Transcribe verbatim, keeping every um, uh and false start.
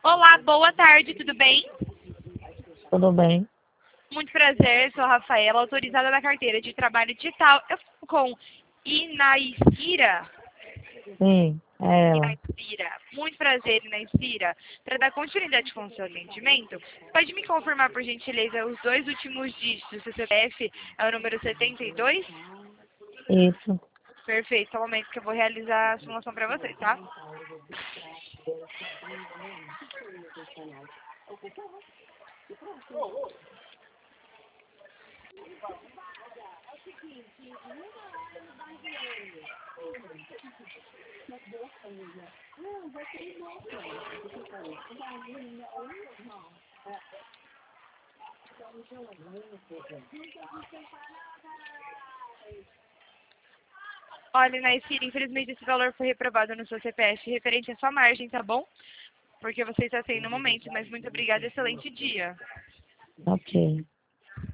Olá, boa tarde, tudo bem? Tudo bem? Muito prazer, sou a Rafaela, autorizada da carteira de trabalho digital. Eu falo com Inaicira. Sim, é ela. Inaicira. Muito prazer, Inaicira. Para dar continuidade com o seu atendimento, pode me confirmar, por gentileza, os dois últimos dígitos do seu C P F? É o número setenta e dois? Isso. Perfeito, só um momento que eu vou realizar a simulação para você, tá? Olha, Inaicira, infelizmente esse valor foi reprovado no seu C P F referente à sua margem, tá bom? Porque você está sem no momento, mas muito obrigada, excelente dia. Ok.